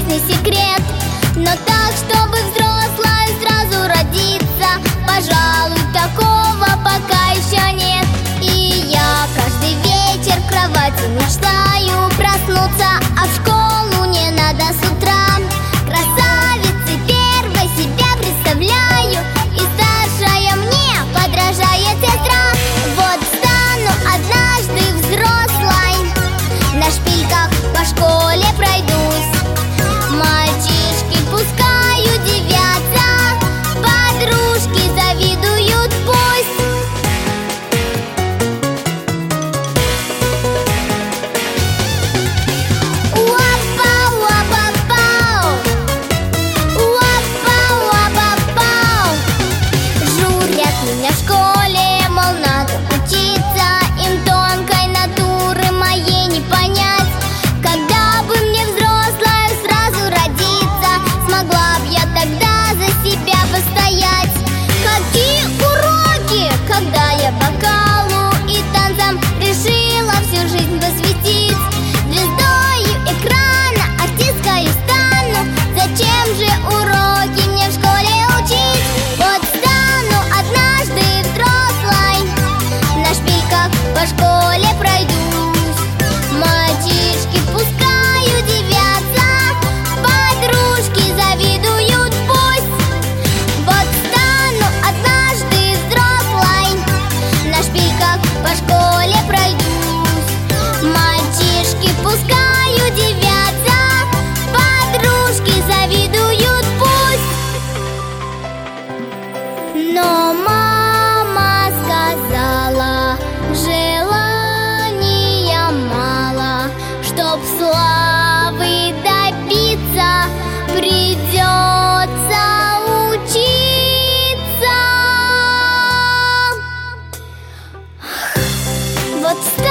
страшный секрет. Но так, чтобы взрослой сразу родиться, пожалуй, такого пока еще нет. И я каждый вечер в кровати мечтаю проснуться, а в школу не надо с утра. Красавицей первой себя представляю, и старшая мне подражает сестра. Вот стану однажды взрослой, на шпильках по школе пройдусь. Мальчишки пускай удивятся, подружки завидуют пусть. Уапа-уапа-пау, уапа-уапа-пау. Журят меня в школе, мол, надо учиться, им тонкой натуры моей не понять. Когда бы мне взрослой сразу родиться, смогла б я тогда за себя постоять. Какие уроки, когда я вокалу и танцам решила всю жизнь посвятить. Звездою экрана артисткою стану, зачем же уроки мне в школе учить? Вот стану однажды взрослой, на шпильках по школе пройдусь. Мальчишки пускай удивятся, подружки завидуют пусть. Вот стану однажды взрослой, на шпильках по школе пройдусь. Мальчишки пускай удивятся, подружки завидуют пусть. Но мама сказала, желания мало, чтоб славы добиться, придется учиться. Вот